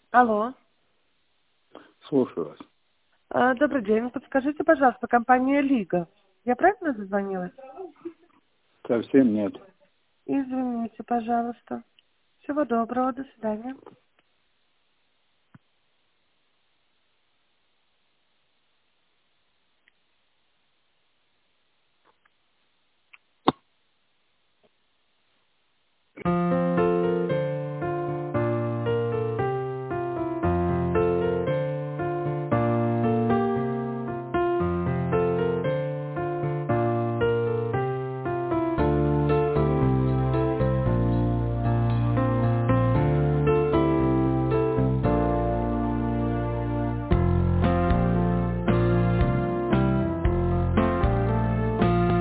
Алло. Слушаю вас. Добрый день. Подскажите, пожалуйста, компания «Лига». Я правильно дозвонилась? Совсем нет. Извините, пожалуйста. Всего доброго. До свидания.